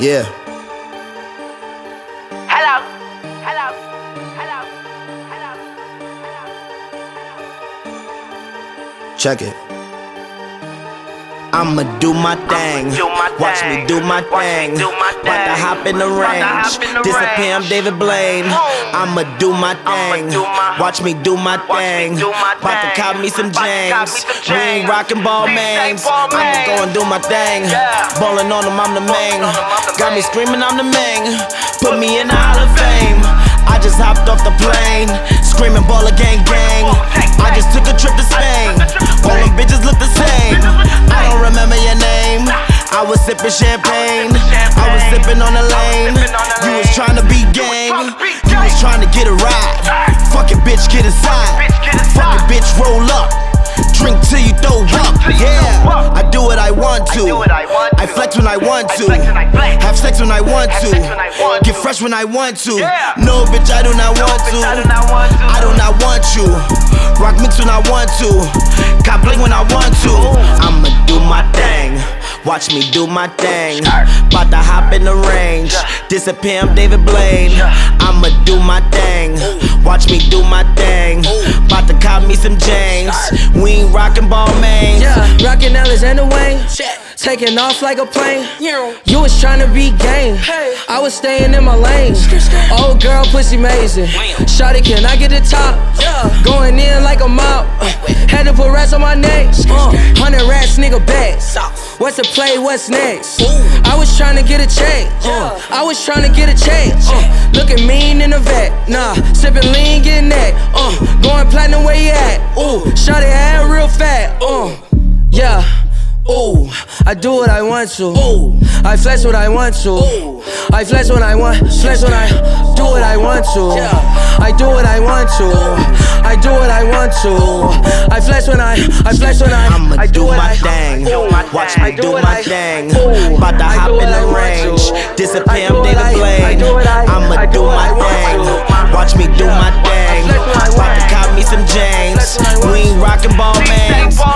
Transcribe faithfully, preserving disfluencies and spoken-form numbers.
Yeah. Hello, hello, hello, hello, hello. Check it. I'ma do my thing. Watch me do my thing. About to hop in the range. Disappear, I'm David Blaine. I'ma do my thing. Watch me do my thing. About to cop me some James. We ain't rockin' ball mains. I'ma go and do my thing. Ballin' on them, I'm the main. Got me screaming, I'm the main. Put me in the Hall of Fame. I just hopped off the plane. Screaming baller gang gang. I just took a trip to Spain. All them bitches look the same. I don't remember your name. I was sipping champagne. I was sipping on the lane. You was trying to be gang. You was trying to get a ride. Fucking bitch, get inside. Fucking bitch, roll up. Drink till you throw up. Yeah, I do what I want to. I flex when I want to. Have sex when I want to. Get fresh when I want to. No, bitch, I do not want to. I do not want you. Rock mix when I want to. Cop bling when I want to. I'ma do my thing. Watch me do my thing. Bout to hop in the range. Disappear, I'm David Blaine. I'ma do my thing. Watch me do my thing. Bout to cop me some James. We ain't rockin' ball mains. Yeah, rockin' Alexander Wayne. Taking off like a plane. You was tryna be game. I was staying in my lane. Old girl, pussy amazing. Shawty, can I get the top? Going in like a mop. Had to put rats on my neck. Uh, Hundred rats, nigga, back. What's the play? What's next? I was tryna get a check. Uh, I was tryna get a check. Uh, looking mean in the vet. Nah, sippin' lean, getting that. Uh, going platinum where you at? Ooh, shawty had real fat. Uh, yeah. Ooh, I do what I want to. Ooh, I flex what I want to. Ooh, I flex when I want. Flex when I do what I want to. I do what I want to. I do what I want to. I flex when I. I flex when I. I'ma do my thing. Watch me do my thing. Bout to hop in the range. Disappear, I'm David Blaine. I'ma do my thing. Watch me do my thing. Bout to cop me some James. We ain't rockin' ball mains.